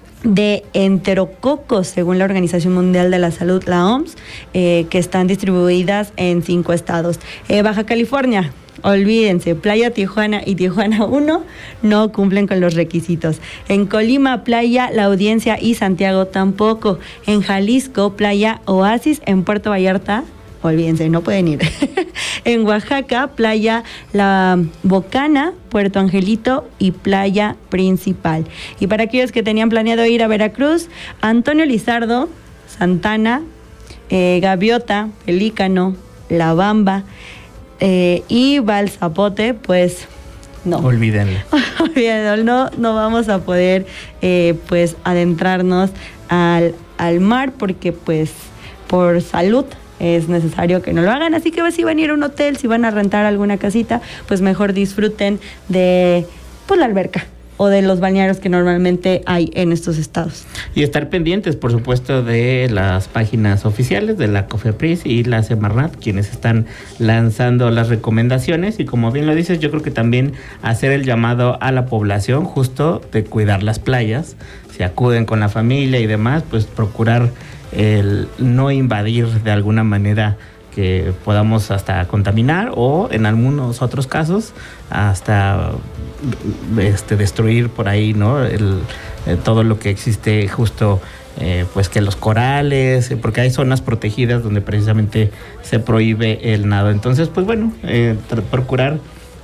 de enterococos, según la Organización Mundial de la Salud, la O M S, eh, que están distribuidas en cinco estados. Eh, Baja California, olvídense, Playa Tijuana y Tijuana uno no cumplen con los requisitos. En Colima, Playa La Audiencia y Santiago tampoco. En Jalisco, Playa Oasis. En Puerto Vallarta, olvídense, no pueden ir. En Oaxaca, Playa La Bocana, Puerto Angelito y Playa Principal. Y para aquellos que tenían planeado ir a Veracruz, Antonio Lizardo, Santana, eh, Gaviota, Pelícano, La Bamba, Eh, y Balzapote, pues no. Olvídenlo. Olvídenlo, no, no vamos a poder eh, pues adentrarnos al, al mar, porque pues por salud es necesario que no lo hagan. Así que si van a ir a un hotel, si van a rentar alguna casita, pues mejor disfruten de pues la alberca o de los balnearios que normalmente hay en estos estados. Y estar pendientes, por supuesto, de las páginas oficiales de la COFEPRIS y la Semarnat, quienes están lanzando las recomendaciones. Y como bien lo dices, yo creo que también hacer el llamado a la población justo de cuidar las playas. Si acuden con la familia y demás, pues procurar el no invadir de alguna manera que podamos hasta contaminar, o en algunos otros casos hasta este destruir por ahí, ¿no? El, eh, todo lo que existe justo, eh, pues que los corales, eh, porque hay zonas protegidas donde precisamente se prohíbe el nado. Entonces, pues bueno, eh, tra- procurar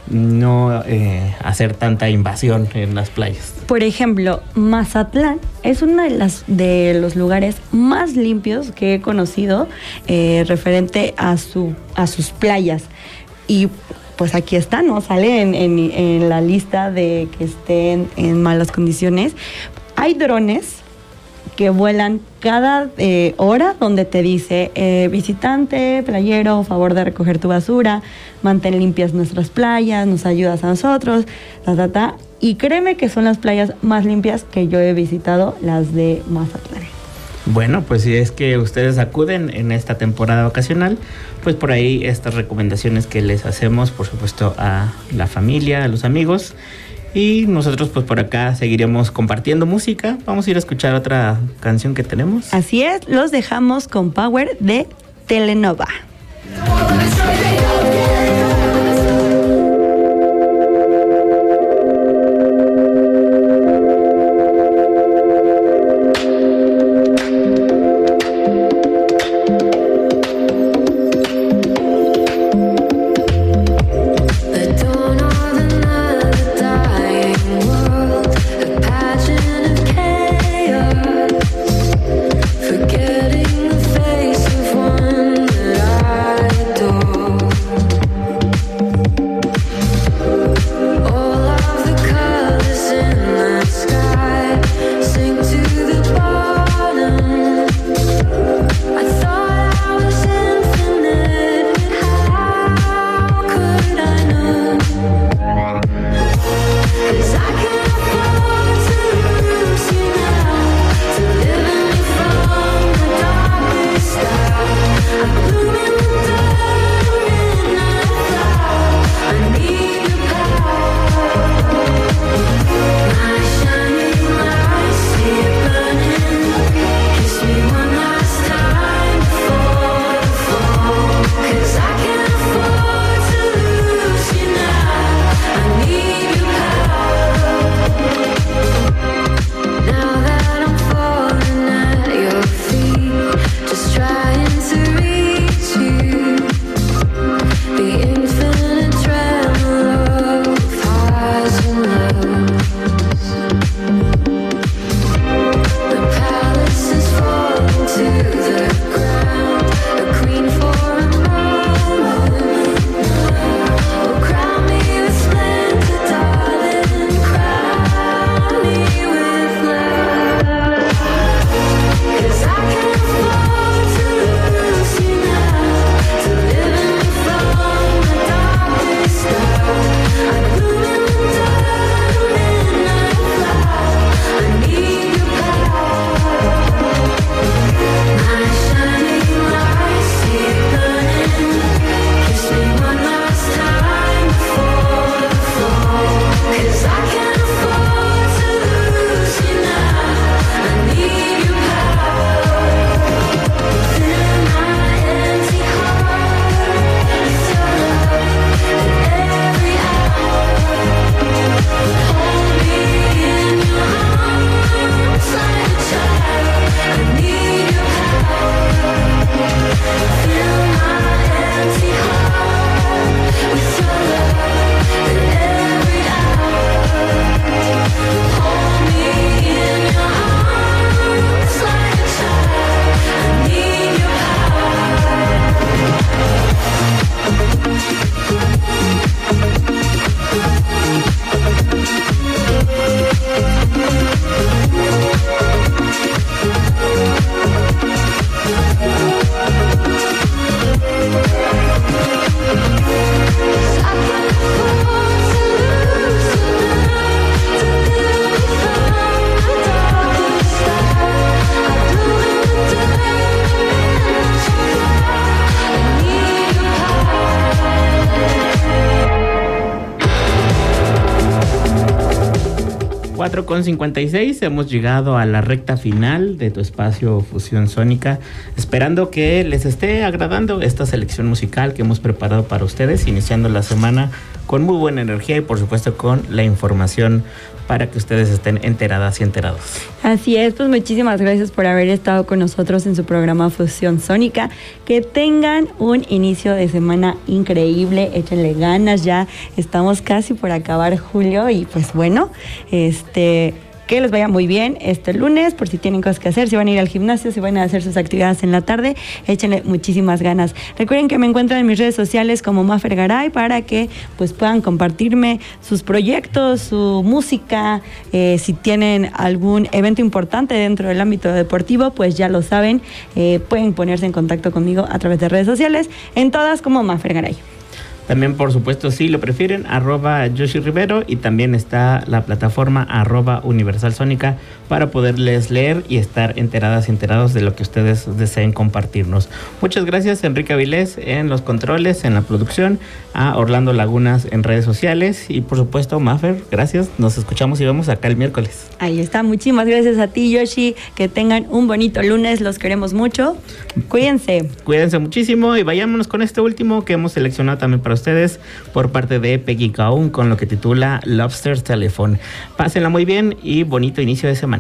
no eh, hacer tanta invasión en las playas. Por ejemplo, Mazatlán es uno de, las, de los lugares más limpios que he conocido eh, referente a, su, a sus playas. Y pues aquí está, ¿no? Sale en, en, en la lista de que estén en malas condiciones. Hay drones que vuelan cada eh, hora, donde te dice eh, visitante, playero, favor de recoger tu basura, mantén limpias nuestras playas, nos ayudas a nosotros, ta, ta, ta. Y créeme que son las playas más limpias que yo he visitado, las de Mazatlán. Bueno, pues si es que ustedes acuden en esta temporada vacacional, pues por ahí estas recomendaciones que les hacemos, por supuesto, a la familia, a los amigos. Y nosotros pues por acá seguiremos compartiendo música. Vamos a ir a escuchar otra canción que tenemos. Así es, los dejamos con Power de Telenova. Forgetting the face of one that I adore. cuatro con cincuenta y seis, hemos llegado a la recta final de tu espacio Fusión Sónica, esperando que les esté agradando esta selección musical que hemos preparado para ustedes, iniciando la semana con muy buena energía y por supuesto con la información para que ustedes estén enteradas y enterados. Así es, pues muchísimas gracias por haber estado con nosotros en su programa Fusión Sónica. Que tengan un inicio de semana increíble, échenle ganas, ya estamos casi por acabar julio y pues bueno, este... que les vaya muy bien este lunes, por si tienen cosas que hacer, si van a ir al gimnasio, si van a hacer sus actividades en la tarde, échenle muchísimas ganas. Recuerden que me encuentran en mis redes sociales como Mafer Garay para que pues puedan compartirme sus proyectos, su música, eh, si tienen algún evento importante dentro del ámbito deportivo, pues ya lo saben, eh, pueden ponerse en contacto conmigo a través de redes sociales, en todas como Mafer Garay. También, por supuesto, si lo prefieren, arroba Yoshi Rivero, y también está la plataforma arroba Universal Sónica para poderles leer y estar enteradas y enterados de lo que ustedes deseen compartirnos. Muchas gracias, Enrique Avilés en los controles, en la producción, a Orlando Lagunas en redes sociales y, por supuesto, Mafer, gracias. Nos escuchamos y vemos acá el miércoles. Ahí está, muchísimas gracias a ti, Yoshi. Que tengan un bonito lunes, los queremos mucho. Cuídense. Cuídense muchísimo y vayámonos con este último que hemos seleccionado también para ustedes por parte de Peggy Gou con lo que titula Lobster's Telephone. Pásenla muy bien y bonito inicio de semana.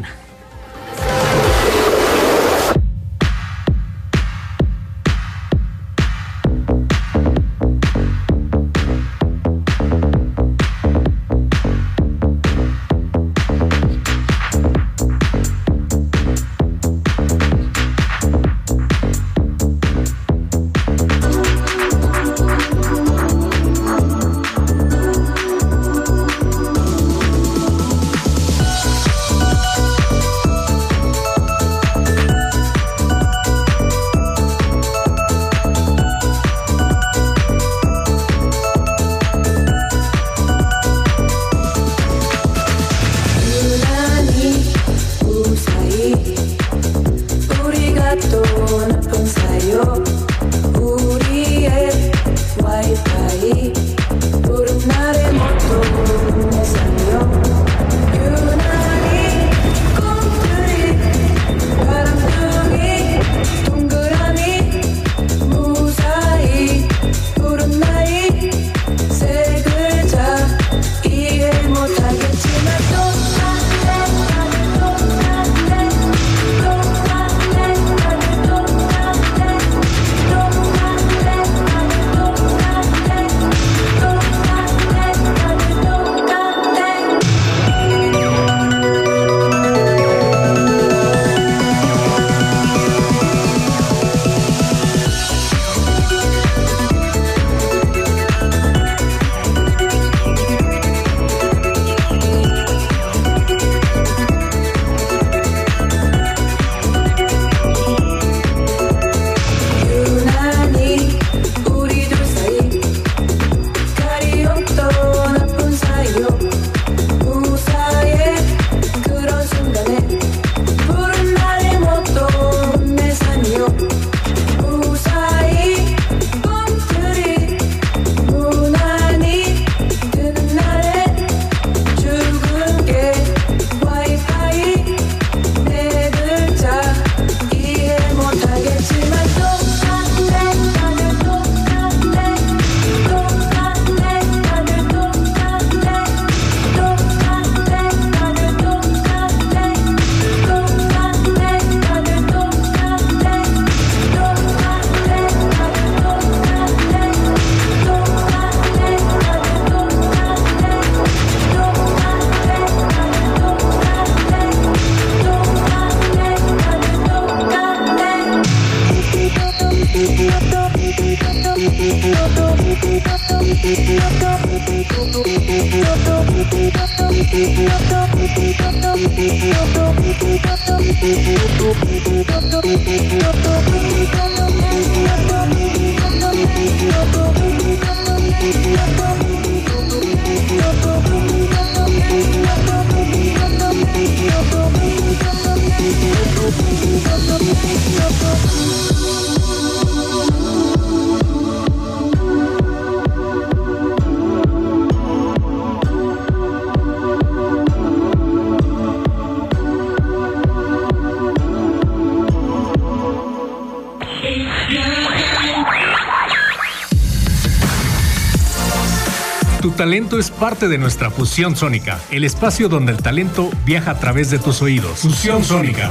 talento es parte de nuestra Fusión Sónica, el espacio donde el talento viaja a través de tus oídos. Fusión Sónica.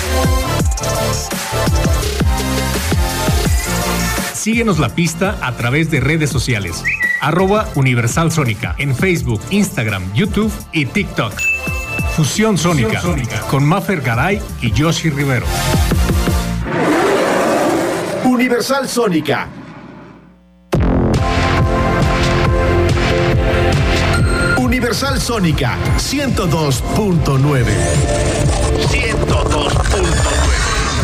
Síguenos la pista a través de redes sociales. Arroba Universal Sónica en Facebook, Instagram, YouTube y TikTok. Fusión Sónica, Fusión Sónica. Con Mafer Garay y Yoshi Rivero. Universal Sónica. Universal Sónica ciento dos punto nueve. ciento dos punto nueve.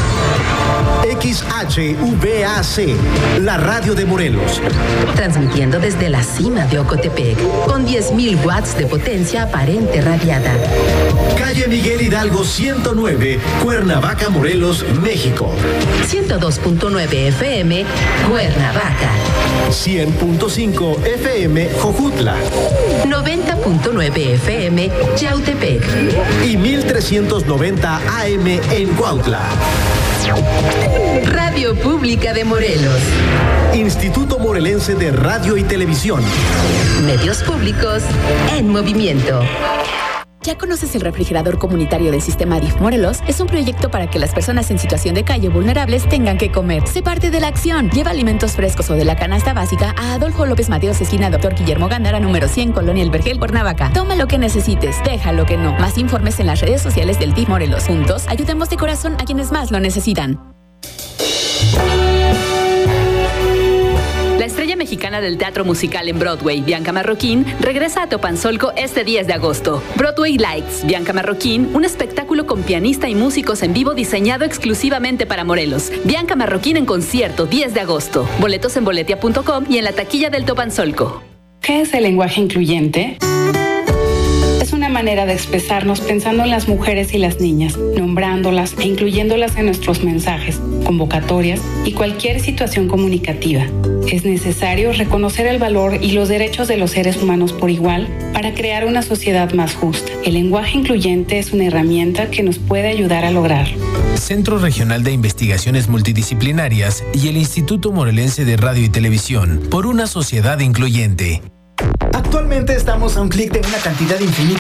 X H V A C, la radio de Morelos. Transmitiendo desde la cima de Ocotepec, con diez mil watts de potencia aparente radiada. Calle Miguel Hidalgo ciento nueve, Cuernavaca, Morelos, México. ciento dos punto nueve F M, Cuernavaca. cien punto cinco F M, Jojutla. noventa punto nueve F M, Yautepec. Y mil trescientos noventa A M en Cuautla. Radio Pública de Morelos. Instituto Morelense de Radio y Televisión. Medios públicos en movimiento. ¿Ya conoces el refrigerador comunitario del Sistema D I F Morelos? Es un proyecto para que las personas en situación de calle vulnerables tengan que comer. Sé parte de la acción. Lleva alimentos frescos o de la canasta básica a Adolfo López Mateos, esquina Doctor Guillermo Gándara, número cien, Colonia El Vergel, Cuernavaca. Toma lo que necesites, deja lo que no. Más informes en las redes sociales del D I F Morelos. Juntos, ayudemos de corazón a quienes más lo necesitan. La estrella mexicana del teatro musical en Broadway, Bianca Marroquín, regresa a Topanzolco este diez de agosto. Broadway Lights, Bianca Marroquín, un espectáculo con pianista y músicos en vivo diseñado exclusivamente para Morelos. Bianca Marroquín en concierto, diez de agosto. Boletos en boletia punto com y en la taquilla del Topanzolco. ¿Qué es el lenguaje incluyente? Es una manera de expresarnos pensando en las mujeres y las niñas, nombrándolas e incluyéndolas en nuestros mensajes, convocatorias y cualquier situación comunicativa. Es necesario reconocer el valor y los derechos de los seres humanos por igual para crear una sociedad más justa. El lenguaje incluyente es una herramienta que nos puede ayudar a lograrlo. Centro Regional de Investigaciones Multidisciplinarias y el Instituto Morelense de Radio y Televisión, por una sociedad incluyente. Actualmente estamos a un clic de una cantidad infinita